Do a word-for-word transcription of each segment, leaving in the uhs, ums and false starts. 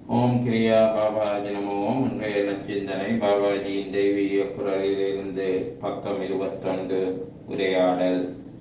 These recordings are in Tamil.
ஓம் கிரியா பாபாஜி நமோ. இன்றைய நச்சிந்தனை பாபாஜியின் தெய்வீக குரலிலிருந்து பக்கம் இருபத்தொன்று. உரையாடல்.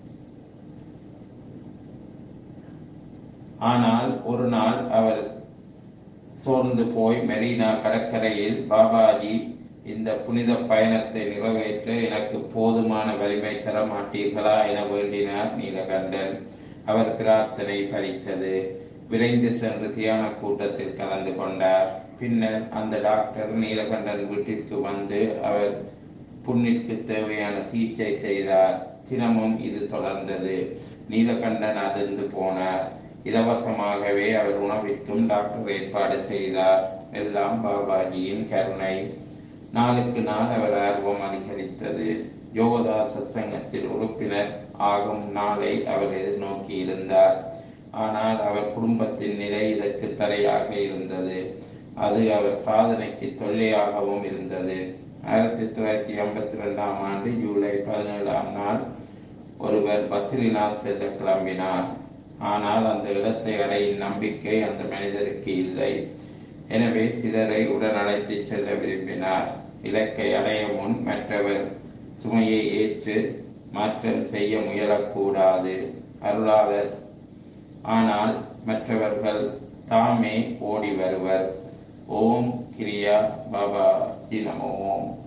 ஆனால் ஒரு நாள் அவர் சோர்ந்து போய் மெரினா கடற்கரையில், பாபாஜி, இந்த புனித பயணத்தை நிறைவேற்ற எனக்கு போதுமான வலிமை தர மாட்டீர்களா என வேண்டினார் நீலகண்டன். அவர் பிரார்த்தனை பலித்தது. விரைந்து சென்று தியான கூட்டத்தில் கலந்து கொண்டார். பின்னர் அந்த டாக்டர் நீலகண்டன் வீட்டிற்கு வந்து அவர் புண்ணிற்கு தேவையான சிகிச்சை செய்தார். தினமும் இது தொடர்ந்தது. நீலகண்டன் அதிர்ந்து போனார். இலவசமாகவே அவர் உணவிற்கும் டாக்டர் ஏற்பாடு செய்தார். எல்லாம் பாபாஜியின் கருணை. நாளுக்கு நாள் அவர் ஆர்வம் அதிகரித்தது. யோகதா சத்சங்கத்தில் உறுப்பினர் ஆகும் நாளை அவர் எதிர்நோக்கி இருந்தார். ஆனால் அவர் குடும்பத்தின் நிலை இதற்கு தடையாக இருந்தது. அது அவர் சாதனைக்கு தொல்லையாகவும் இருந்தது. ஆயிரத்தி தொள்ளாயிரத்தி ஐம்பத்தி ரெண்டாம் ஆண்டு ஜூலை பதினேழாம் நாள் ஒருவர் பத்ரிநாத் செல்ல கிளம்பினார். ஆனால் அந்த இடத்தை அடையும் நம்பிக்கை அந்த மனிதருக்கு இல்லை. எனவே சிலரை உடன் அழைத்து செல்ல விரும்பினார். இலக்கை அடைய முன் மற்றவர் சுமையை ஏற்று மாற்றம் செய்ய முயலக்கூடாது. அருளாளர் ஆனால் மற்றவர்கள் தாமே ஓடி வருவர். ஓம் கிரியா பாபாஜி நமோ.